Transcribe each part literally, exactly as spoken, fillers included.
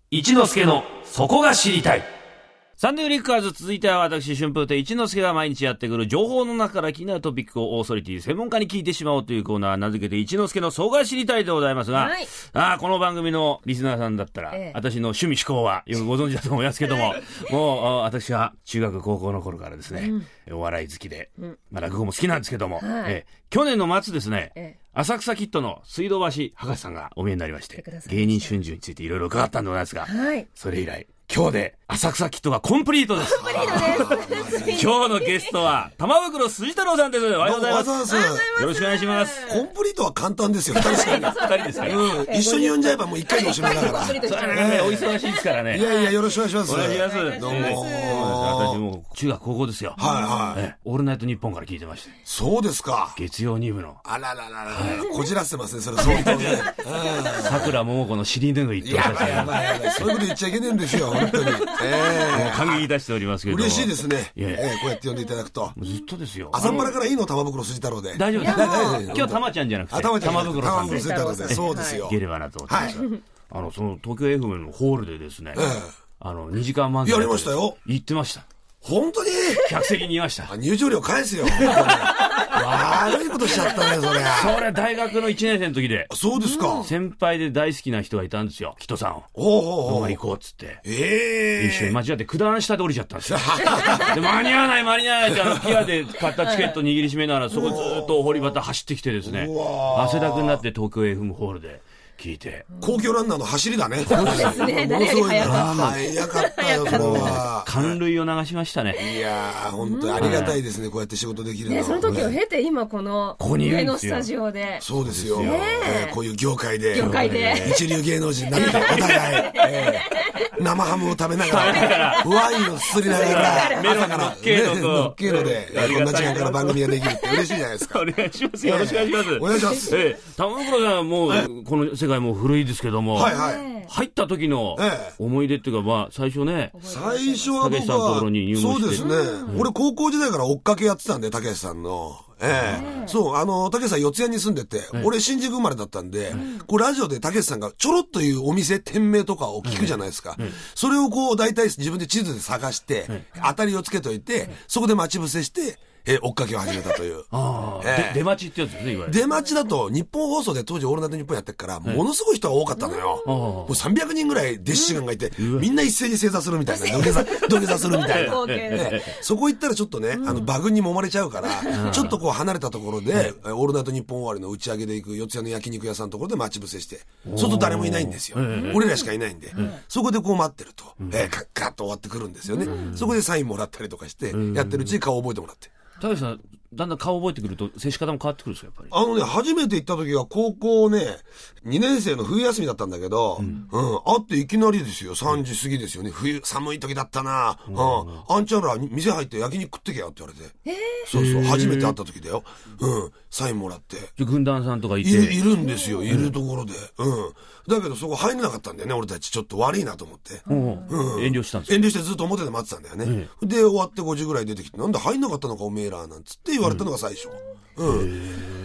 一之輔のそこが知りたい。サンデーリッカーズ、続いては私春風亭一之輔が毎日やってくる情報の中から気になるトピックをオーソリティ専門家に聞いてしまおうというコーナー、名付けて一之輔のそこが知りたいでございますが、はい、あこの番組のリスナーさんだったら、ええ、私の趣味思考はよくご存知だと思いますけども、はい、もう私は中学高校の頃からですね、うん、お笑い好きで、うんまあ、落語も好きなんですけども、はいええ、去年の末ですね、ええ浅草キッドの水道橋博士さんがお見えになりまして、芸人春秋についていろいろ伺ったんでございますが、はい、それ以来今日で浅草キッドがコンプリートです。 コンプリートです。 今日のゲストは玉袋筋太郎さんです。おはようございます。 よろしくお願いします。 コンプリートは簡単ですよ。二人しかいない。 二人ですから、うん、 一緒に呼んじゃえばもう一回でおしまいだから。 それはね、お忙しいですからね。 いやいやよろしくお願いします。 お願いします。 どうも。 私も中学高校ですよ。 はいはい。 オールナイトニッポンから聞いてまして。 そうですか。 月曜に部の。 あらららら。こじらせてますねそれ相当ね。 桜桃子の尻拭いってやばいやばいやばい。そういうこと言っちゃいけないんですよ本当に。 えー、感激出しておりますけど嬉しいですね、えー、こうやって呼んでいただくとずっとですよ。 朝っぱらからいいの玉袋筋太郎で大丈夫です。今日玉ちゃんじゃなくて玉袋さんで筋太郎でそうですよ。 いければなと思ってます、はい、あのその東京 エフエム のホールでですね、えー、あのにじかん漫才やりましたよ。 言ってました。 本当に客席にいました。 入場料返すよ悪いことしちゃったねそれ。 それ大学のいちねん生の時で。 そうですか。 先輩で大好きな人がいたんですよ、キトさんを。 おうおうおう行こうっつって、 えー、 一緒に間違って九段下で降りちゃったんですよで間に合わない間に合わないってあのピアで買ったチケット握りしめながらそこずっと堀端走ってきてですね、汗だくになって東京 エフエム ホールで聞いて、 公共ランナーの走りだね。 そうですね。誰より早かった。 早かったよ、それは。 感類を流しましたね。 いやー、本当にありがたいですね、こうやって仕事できるの。 ね、その時を経て、今この上のスタジオで。 そうですよ。えー、こういう業界で。 業界で。 一流芸能人になって、お互い、えー、生ハムを食べながら、ワインをすすりながら、 メロンのっけのと、 のっけので、こんな時間から番組ができるって嬉しいじゃないですか。 お願いします。よろしくお願いします。 お願いします。 えー、玉袋さんもう、この世界も古いですけども、 はいはい。 入った時の思い出っていうか、まあ最初ね、 最初は僕はそうですね、うん、俺高校時代から追っかけやってたんで、たけしさんの。ええー、そう、あの、たけしさん四谷に住んでて、えー、俺新宿生まれだったんで、うん、こうラジオでたけしさんがちょろっというお店、店名とかを聞くじゃないですか。うん、それをこう大体自分で地図で探して、うん、当たりをつけといて、うん、そこで待ち伏せして、え追っかけを始めたという。 あえー、出待ちってやつですね、いわゆる。 出待ちだと、日本放送で当時オールナイトニッポンやってるから、ものすごい人が多かったのよ。うん、もうさんびゃくにんぐらい弟子志願がいて、うん、みんな一斉に正座するみたいな、土下座、土下座するみたいな。ね、そこ行ったらちょっとね、あの、馬群に揉まれちゃうから、ちょっとこう離れたところで、オールナイトニッポン終わりの打ち上げで行く四谷の焼肉屋さんのところで待ち伏せして、外誰もいないんですよ。俺らしかいないんで、そこでこう待ってると、えー、カッカッと終わってくるんですよね。そこでサインもらったりとかして、やってるうちに顔を覚えてもらって。 高橋さん、だんだん顔覚えてくると接し方も変わってくるんですよ、やっぱり。 あのね、初めて行った時は高校ね、にねん生の冬休みだったんだけど、うん、うん、会っていきなりですよ、さんじ過ぎですよね、冬、寒い時だったな、うん、うん、あんちゃんら店入って焼肉食ってけよって言われて、えー、そうそう、初めて会った時だよ、うん、サインもらって。 じゃ軍団さんとかいて。 いる、いるんですよ、いるところで、うん。だけどそこ入れなかったんだよね、俺たち。ちょっと悪いなと思って。 うんうん、遠慮したんですか？ 遠慮してずっと表で待ってたんだよね。うん、で、終わってごじぐらい出てきて、なんで入んなかったのかおめえら、なんつって言われたのが最初。うんうん、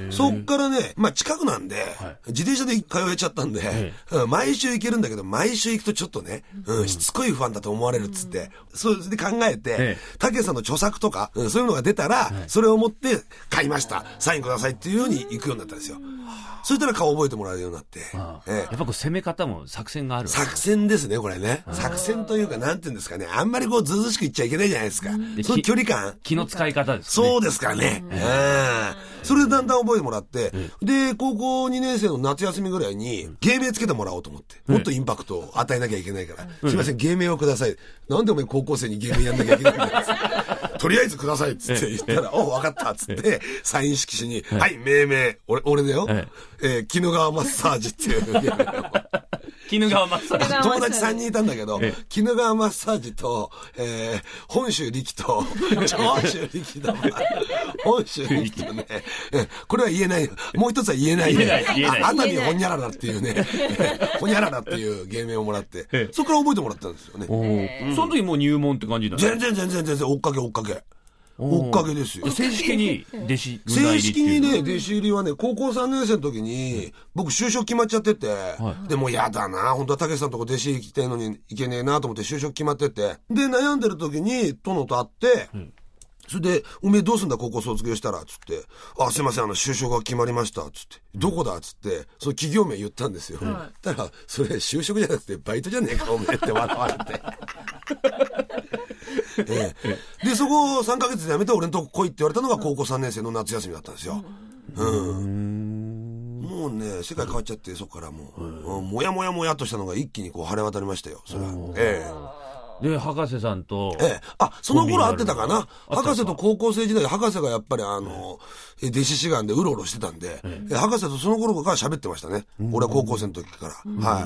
そっからね、まあ近くなんで、はい、自転車で通えちゃったんで、うん、毎週行けるんだけど、毎週行くとちょっとね、うん、しつこいファンだと思われるっつって、うん、それで考えて、たけしさんの著作とか、うん、そういうのが出たら、はい、それを持って買いました、サインくださいっていうように行くようになったんですよ。そしたら顔覚えてもらえるようになって。 ああええ、やっぱこう攻め方も作戦がある。 作戦ですね、これね。作戦というか、なんていうんですかね。あんまりこう、ずうずうしく言っちゃいけないじゃないですか。その距離感。 気の使い方ですね。 そうですかね。うん。それでだんだん覚えてもらって、うん、で、高校にねん生の夏休みぐらいに、芸名つけてもらおうと思って。もっとインパクトを与えなきゃいけないから。うん、すいません、芸名をください。なんでお前高校生に芸名やんなきゃいけないんだよ。とりあえずくださいっつって言ったら、おう、分かったっつって、サイン色紙に、はい、命名、俺、俺だよ。えー、鬼怒川マッサージっていう。 鬼怒川マッサージ。 友達さんにんいたんだけど、鬼怒川マッサージと、えー、本州力と、長州力と、本州力とね、これは言えない。もう一つは言えない。 言えない。言えない。 熱海ほにゃららっていうね、ほにゃららっていう芸名をもらって、そこから覚えてもらったんですよね。 その時もう入門って感じだね。 全然全然全然追っかけ追っかけ。 追っかけですよ。 正式に弟子正式にね、弟子入りはね、高校さんねん生の時に、僕就職決まっちゃってて、はい、でもうやだな、本当はたけしさんとこ弟子行きたいのに行けねえなと思って就職決まってて、で、悩んでる時に、殿と会って、うん、それで、おめえどうすんだ高校卒業したら、つって、あ、すいません、あの、就職が決まりました、つって、どこだつって、その企業名言ったんですよ。うん、たら、それ就職じゃなくてバイトじゃねえか、おめえって笑われて。ええ、でそこをさんかげつで辞めて俺のとこ来いって言われたのが高校さんねん生の夏休みだったんですよ。うん、もうね世界変わっちゃって、そこからもう、うん、もやもやもやっとしたのが一気にこう晴れ渡りましたよ、それは。ええ、で博士さんと、 ええ、あその頃会ってたかな。博士と高校生時代、博士がやっぱりあの、ええ、弟子志願でうろうろしてたんで、ええ、博士とその頃から喋ってましたね、俺は高校生の時から。はい、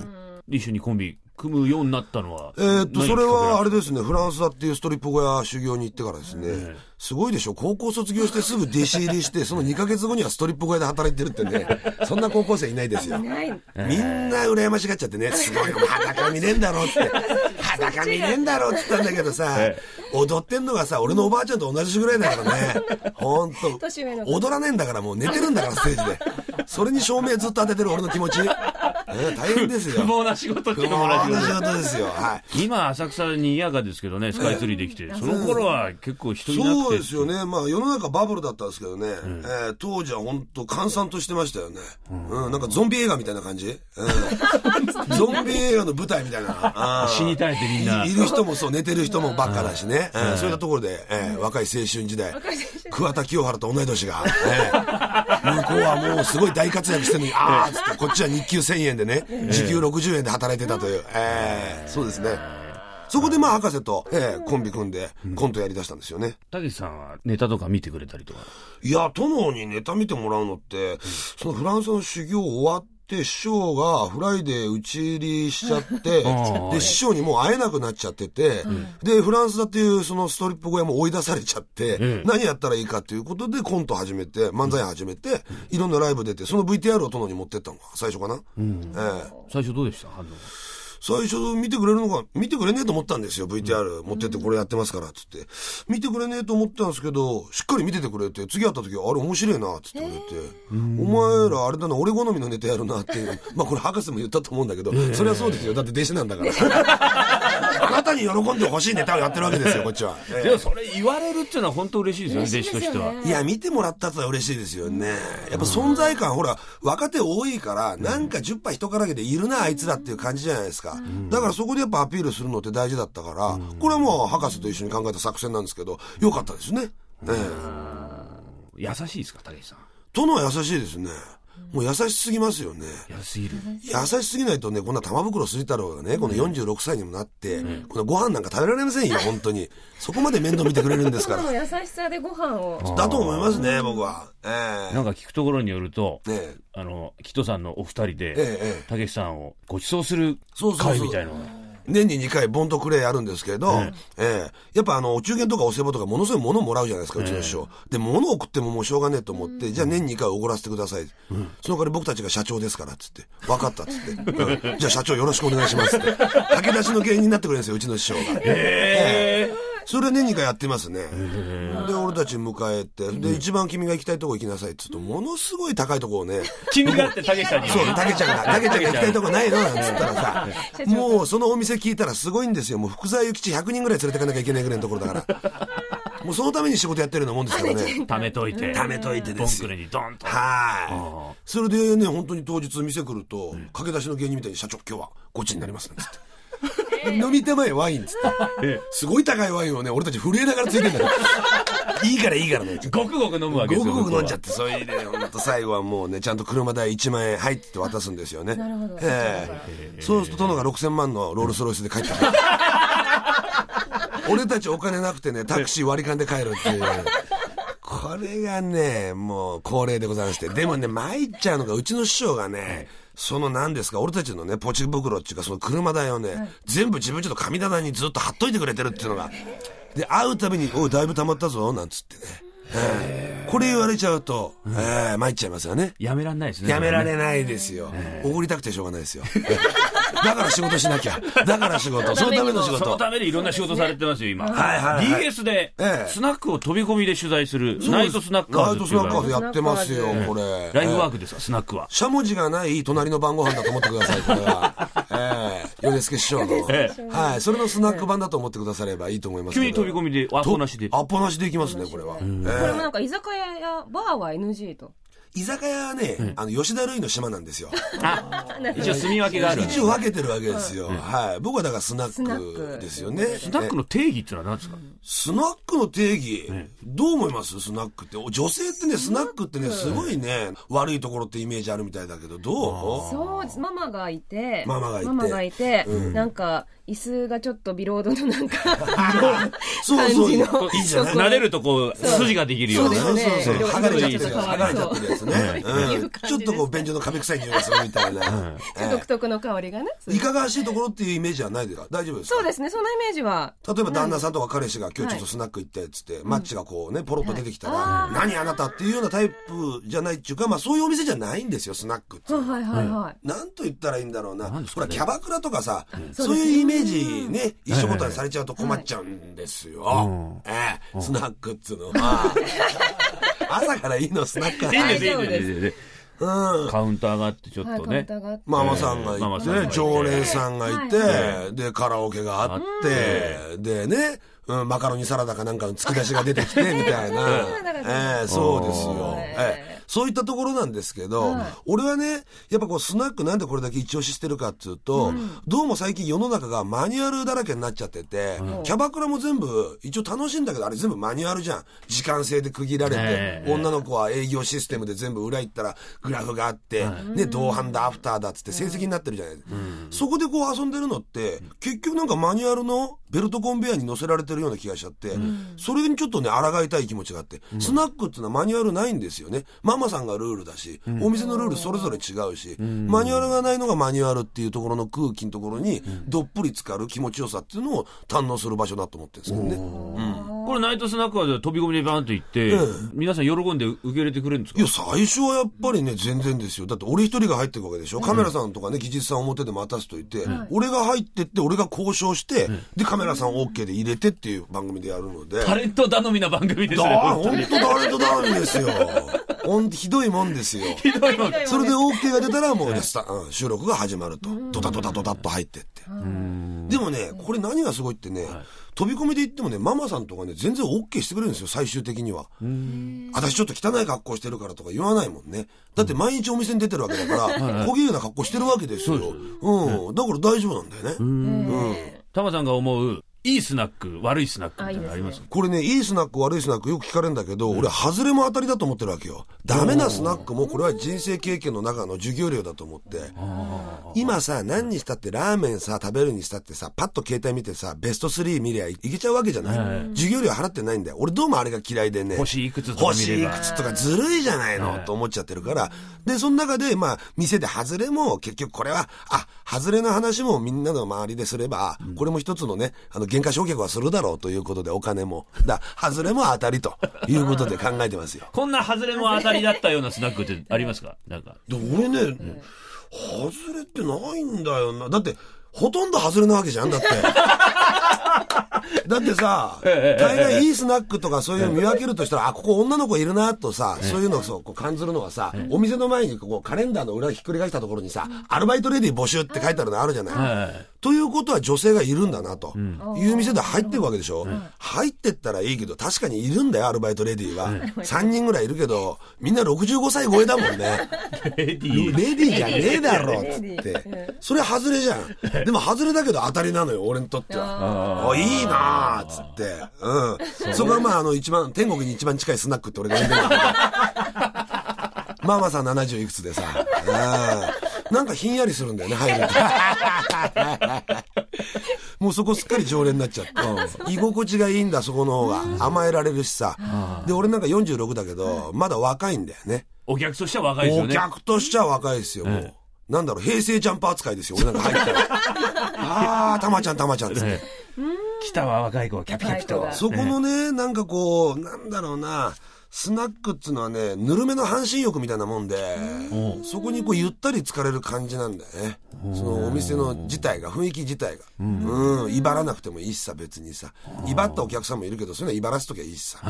一緒にコンビ組むようになったのは、 えー、っとそれはあれですね、フランスだっていうストリップ小屋修行に行ってからですね、えー、すごいでしょ、高校卒業してすぐ弟子入りしてそのにかげつごにはストリップ小屋で働いてるってね、そんな高校生いないですよ。みんな羨ましがっちゃってね、すごい裸見れんだろって裸見れんだろって言ったんだけどさ、えー、踊ってんのがさ俺のおばあちゃんと同じぐらいだからね、ほんと踊らねえんだから、もう寝てるんだからステージで、それに照明ずっと当ててる俺の気持ち、えー、大変ですよ。 不毛な仕事っていうのも同じことですよ。はい、 今浅草にぎやかですけどね、スカイツリーできて、その頃は結構人いなくて。 そうですよね。まあ世の中バブルだったんですけどね、うん、えー、当時は本当閑散としてましたよね、うんうん、なんかゾンビ映画みたいな感じ、うん、ゾンビ映画の舞台みたいな死にたいってみんないる人もそう、寝てる人もばっかだしね、うん、えー、そういったところで、えー、若い青春時代桑田清原と同い年が、えー、向こうはもうすごい大活躍してるのにあーっつってこっちは日給せんえんでね、時給ろくじゅうえんで働いてたという、えー、そうですね。そこでまあ博士と、えー、コンビ組んでコントやりだしたんですよね。 たけしさんはネタとか見てくれたりとか。 いや、殿にネタ見てもらうのって、うん、そのフランスの修行終わって師匠がフライで打ち入りしちゃってで師匠にもう会えなくなっちゃってて、うん、でフランスだっていうそのストリップ小屋も追い出されちゃって、うん、何やったらいいかということでコント始めて漫才始めて、うん、いろんなライブ出て、その ブイティーアール を殿に持ってったのが最初かな、うん、えー、 最初どうでした反応？ 最初見てくれるのか見てくれねえと思ったんですよ。 ブイティーアール 持ってってこれやってますからっつって見てくれねえと思ったんですけど、しっかり見ててくれて、次会った時あれ面白いなっつってくれて、お前らあれだな俺好みのネタやるなっていう、まあこれ博士も言ったと思うんだけど、それはそうですよ、だって弟子なんだからあなたに喜んでほしいネタをやってるわけですよこっちは、えー、 でもそれ言われるっていうのは本当嬉しいですよね、弟子としては。 いや見てもらったってのは嬉しいですよね。やっぱ存在感、ほら若手多いからなんかじゅっぱ人からげでいるなあいつらっていう感じじゃないですか。だからそこでやっぱアピールするのって大事だったから、これはもう博士と一緒に考えた作戦なんですけど、よかったですね。えー、 優しいですかたけしさん？ 殿は優しいですね。もう優しすぎますよね。 優しすぎる。 優しすぎないとね、こんな玉袋筋太郎がね、このよんじゅうろくさいにもなって、うん、このご飯なんか食べられませんよ本当に。そこまで面倒見てくれるんですから。 優しさでご飯を。 だと思いますね僕は。えー、 なんか聞くところによると、えー、あのキトさんのお二人でたけしさんをご馳走する会みたいなのが。 年ににかいボンとクレイやるんですけど、ええええ、やっぱあのお中元とかお歳暮とかものすごい物もらうじゃないですか、うちの師匠、ええ、で物を送ってももうしょうがねえと思って、うん、じゃあ年ににかいおごらせてください、うん、その代わり僕たちが社長ですからっつって、分かったっつって、うん、じゃあ社長よろしくお願いしますって駆け出しの芸人になってくれるんですようちの師匠が。ええええ、それ年にかいやってますね。で俺たち迎えて、で一番君が行きたいとこ行きなさいっつうと、ものすごい高いとこをね君がってたけしさんに、 そうたけちゃんがたけちゃんが行きたいとこないのなんつったらさもうそのお店聞いたらすごいんですよ。もう福沢諭吉ひゃくにんぐらい連れてかなきゃいけないぐらいのところだからもうそのために仕事やってるようなもんですからね。 貯めといて貯めといてですよ。 ボンクレにドンと。 はい。それでね本当に当日店来ると、うん、駆け出しの芸人みたいに社長今日はこっちになりますなんつって飲み手前ワインっつってすごい高いワインをね俺たち震えながらついてんだよいいからいいからねごくごく飲むわけですよ。 ごくごく飲んじゃって、それで本当最後はもうねちゃんと車代いちまんえん入って渡すんですよね。なるほど。えー、そうすると殿がろくせんまんのロールスロイスで帰ってくる俺たちお金なくてねタクシー割り勘で帰るっていうこれがねもう恒例でございまして、でもね参っちゃうのがうちの師匠がね、その何ですか俺たちのねポチ袋っていうかその車代をね、はい、全部自分ちょっと神棚にずっと貼っといてくれてるっていうのがで、会うたびにおいだいぶ溜まったぞなんつってね、えー、これ言われちゃうと、うん、えー、参っちゃいますよね。 やめられないですね。 やめられないですよ。おごりたくてしょうがないですよだから仕事しなきゃ。だから仕事。そのための仕事。 そのためにいろんな仕事されてますよ、今。 はいはい。 ディーエス で、スナックを飛び込みで取材する、ナイトスナッカーズ。 ナイトスナッカーズやってますよ、これ。 ライフワークですか、スナックは。 しゃもじがない隣の晩ご飯だと思ってください、これは。ええ、米助師匠の。はい。それのスナック版だと思ってくださればいいと思います。 急に飛び込みで、アポなしで。 アポなしでいきますね、これは。これもなんか居酒屋やバーは エヌジー と。 居酒屋はね、うん、あの吉田類の島なんですよ。 あ、一応住み分けがある。 一応分けてるわけですよ。うん、はい。僕はだからスナックですよね。 スナックの定義ってのは何ですか？ スナックの定義、うん、どう思います？スナックって。女性ってね、スナックってね、すごいね、悪いところってイメージあるみたいだけど、どう？ そう、ママがいて、 ママがいて、 ママがいて、うん、なんか、椅子がちょっとビロードのなんかそうそう、いいじゃない。撫でるとこう、筋ができるような。 そうそうそう。剥がれちゃってるやつ。剥がれちゃってるやつね。ちょっとこう、便所の壁臭い匂いがするみたいな。 独特の香りがね。 いかがわしいところっていうイメージはないですか？大丈夫ですか？ そうですね、そんなイメージは。 例えば旦那さんとか彼氏が今日ちょっとスナック行ったやつって、マッチがこうね、ポロッと出てきたら、何あなたっていうようなタイプじゃないっていうか、まあそういうお店じゃないんですよ、スナックって。 はいはいはい。 なんと言ったらいいんだろうな。ほら、キャバクラとかさ、そういうイメージね、一緒答えされちゃうと困っちゃうんですよ。ええ、スナックっつうのは。朝からいいの、スナック。 いいんです、いいんです、いいです。うん、カウンターがあってちょっとね、 ママさんがいて、常連さんがいて、でカラオケがあって、でね、マカロニサラダかなんかの突き出しが出てきてみたいな、ええ、そうですよ。ええ、そういったところなんですけど、はい、俺はね、やっぱこうスナックなんでこれだけ一押ししてるかっていうと、うん、どうも最近世の中がマニュアルだらけになっちゃってて、うん、キャバクラも全部一応楽しいんだけど、あれ全部マニュアルじゃん。時間制で区切られて、えー、女の子は営業システムで全部裏行ったらグラフがあって、うん、ね、同伴だアフターだっつって成績になってるじゃない、うん、そこでこう遊んでるのって、結局なんかマニュアルのベルトコンベヤーに乗せられてるような気がしちゃって、うん、それにちょっとね、抗いたい気持ちがあって、うん、スナックっていうのはマニュアルないんですよね。ママさんがルールだし、うん、お店のルールそれぞれ違うし、うん、マニュアルがないのがマニュアルっていうところの空気のところに、どっぷり浸かる気持ちよさっていうのを堪能する場所だと思ってるんですけどね。うん、 これナイトスナックは飛び込みでバーンと行って、うん、皆さん喜んで受け入れてくれるんですか？ いや、最初はやっぱりね、全然ですよ。だって俺一人が入ってるわけでしょ。カメラさんとかね、技術さん表で待たせといて、うん、俺が入ってって、俺が交渉して、うん、で、カメラさん OK で入れてっていう番組でやるので。 タレント頼みな番組ですね。 ほんとタレント頼みですよ。ほんとひどいもんですよ。 ひどいもん。 それで OK が出たらもう、ね、うん、収録が始まると。ドタドタドタっと入ってって。でもね、これ何がすごいってね、はい、飛び込みで行ってもね、ママさんとかね、全然 OK してくれるんですよ、最終的には。私ちょっと汚い格好してるからとか言わないもんね。だって毎日お店に出てるわけだから、小綺麗な格好してるわけですよ。うん。だから大丈夫なんだよね。うん。 タマさんが思う、いいスナック、悪いスナックみたいなのあります？ これね、いいスナック、悪いスナックよく聞かれるんだけど、うん、俺、外れも当たりだと思ってるわけよ。ダメなスナックも、これは人生経験の中の授業料だと思って。今さ、何にしたってラーメンさ、食べるにしたってさ、パッと携帯見てさ、ベストスリー見りゃいけちゃうわけじゃない、はい、授業料払ってないんだよ。俺どうもあれが嫌いでね。 星いくつとか見れば。 星いくつとかずるいじゃないの、はい、と思っちゃってるから。で、その中で、まあ、店で外れも、結局これは、あ、外れの話もみんなの周りですれば、うん、これも一つのね、あの、原価償却はするだろうということで、お金も。だ、外れも当たりということで考えてますよ。 こんな外れも当たりだったようなスナックってありますか？なんか。 で俺ね、うん、外れってないんだよな。だって、ほとんど外れなわけじゃんだって。だってさ、大概いいスナックとかそういう見分けるとしたら、あ、ここ女の子いるなとさ、そういうのをそうこう感じるのはさ、お店の前にこうカレンダーの裏ひっくり返したところにさ、アルバイトレディ募集って書いてあるのあるじゃない。ということは女性がいるんだなという店で入ってるわけでしょ。入ってったらいいけど、確かにいるんだよ、アルバイトレディは。さんにんぐらいいるけど、みんなろくじゅうごさい超えだもんね。レディレディじゃねえだろっつって。それ外れじゃん。でも外れだけど当たりなのよ、俺にとっては。あ、いいなーっつって。うん。そこはまあ、あの、一番、天国に一番近いスナックって俺が呼んでるんだけど。ママさんななじゅういくつでさ。うん。なんかひんやりするんだよね、入ると。もうそこすっかり常連になっちゃって。居心地がいいんだ、そこの方が。甘えられるしさ。で、俺なんかよんじゅうろくだけど、まだ若いんだよね。 お客としては若いですよね。 お客としては若いですよ、もう。なんだろう、平成ジャンパー扱いですよ、俺なんか入ったら。あー、たまちゃんたまちゃんつって。 来たわ、若い子、キャピキャピと。 そこのね、なんかこう、なんだろうな、 スナックっつうのはね、ぬるめの半身浴みたいなもんで、そこにこうゆったり浸かれる感じなんだよね。そのお店の自体が、雰囲気自体が。うん、うん、威張らなくてもいいしさ、別にさ。威張ったお客さんもいるけど、そういうのは威張らすときはいいしさ。うん。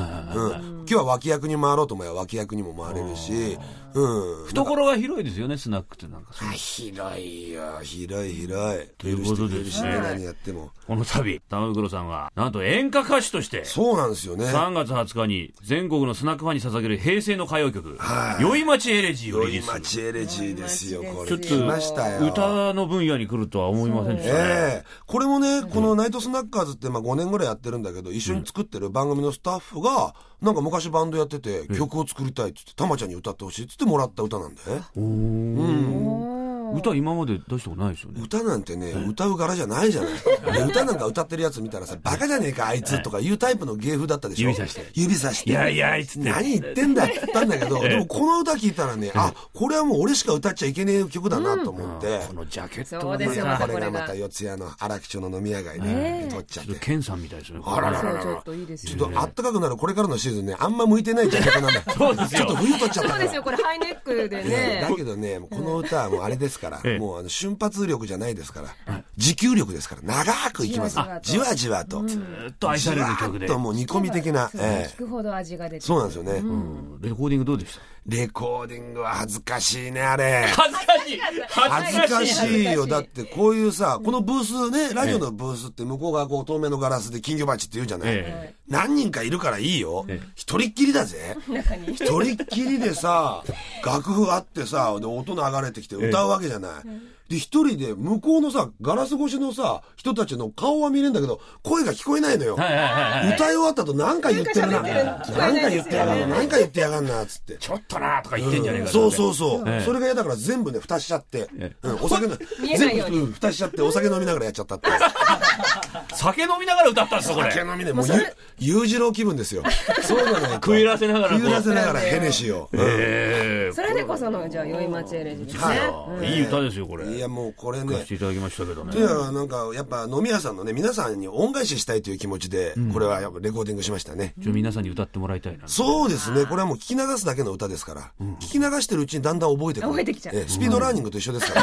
今日は脇役に回ろうと思えば脇役にも回れるし、うん。 懐が広いですよね、スナックってなんか。 広いよ、広い広い。 ということですね。 何やっても。 この度、玉袋さんが、なんと演歌歌手として、 そうなんですよね。 さんがつはつかに全国のスナックファンに捧げる平成の歌謡曲、宵町エレジーをリリース。 宵町エレジーですよ、これ。 ちょっと、歌の分野に来るとは思いませんでしたね。 ええ。これもね、このナイトスナッカーズってまあごねんぐらいやってるんだけど、一緒に作ってる番組のスタッフが、なんか昔バンドやってて、曲を作りたいって言って、たまちゃんに歌ってほしいって言ってもらった歌なんだよね。うん。 歌今まで出したことないですよね。 歌なんてね、歌う柄じゃないじゃない。歌なんか歌ってるやつ見たらさ、バカじゃねえかあいつとかいうタイプの芸風だったでしょ。 指さして。 指さして。 いやいやあいつって何言ってんだって言ったんだけど、でもこの歌聞いたらね、あ、これはもう俺しか歌っちゃいけねえ曲だなと思って。 このジャケットがね、 これがまた四谷の荒木町の飲み屋街で撮っちゃって。 ケンさんみたいですね。 あららら。 ちょっといいですよ。ちょっとあったかくなるこれからのシーズンね、あんま向いてないジャケットなんだ。 そうですよ。 ちょっと冬撮っちゃったから。 そうですよ、これハイネックでね。 だけどね、この歌はもうあれですから、もうあの瞬発力じゃないですから、持久力ですから、長くいきます。じわじわと。 ずっと愛される曲で。 ともう煮込み的な。 聞くほど味が出て。 そうなんですよね。 レコーディングどうでした？ レコーディングは恥ずかしいね、あれ。 恥ずかしい。 恥ずかしいよ。だってこういうさ、このブースね、ラジオのブースって向こうがこう透明のガラスで金魚鉢って言うじゃない。何人かいるからいいよ。一人っきりだぜ。一人っきりでさ、楽譜あってさ、で音流れてきて歌うわけじゃない。で、一人で向こうのさ、ガラス越しのさ、人たちの顔は見れるんだけど、声が聞こえないのよ。 はいはいはいはい、 歌い終わった後何か言ってるな。何か言ってやがんな。何か言ってやがんな、つって。 ちょっとなとか言ってんじゃねえか、 うん。そうそうそう。ええ、それが嫌だから全部ね、蓋しちゃって。ええ、うん、お酒の、全部、うん、蓋しちゃってお酒飲みながらやっちゃったって。 酒飲みながら歌ったんですか、これ。 酒飲みで、もう、裕次郎気分ですよ。そうじゃない。 食いらせながら。 食いらせながらヘネシーを。 ええ。それでこその、じゃあ、宵町エレジですね。 いい歌ですよ、これ。 いや、もうこれね。 していただきましたけどね。 いや、なんか、やっぱ飲み屋さんのね、皆さんに恩返ししたいという気持ちで、これはやっぱレコーディングしましたね。 じゃあ皆さんに歌ってもらいたいな。 そうですね。これはもう聞き流すだけの歌ですから、聞き流してるうちにだんだん覚えてくる。 覚えてきちゃう。 スピードラーニングと一緒ですから。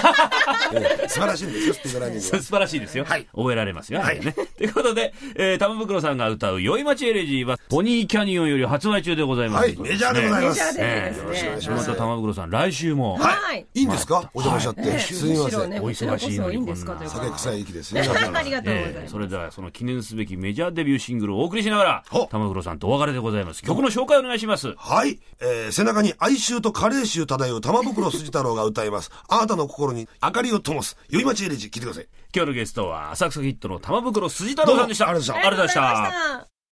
素晴らしいんですよ、スピードラーニングは。 素晴らしいですよ。はい。覚えられますよ。はい。ということで、玉袋さんが歌う宵町エレジーは、ポニーキャニオンより発売中でございます。 はい。メジャーでございます。 メジャーでよろしくお願いします。 また玉袋さん、来週も。 はい。いいんですか？お邪魔しちゃって。すみません。 お忙しいのにこんな。 酒臭い息ですね。 ありがとうございます。 それではその記念すべきメジャーデビューシングルをお送りしながら、玉袋さんとお別れでございます。曲の紹介をお願いします。 はい。えー、背中に哀愁と加齢臭漂う玉袋筋太郎が歌います。あなたの心に明かりを灯す宵町エレジー、聞いてください。 今日のゲストは浅草キッドの玉袋筋太郎さんでした。 ありがとうございました。 ありがとうございました。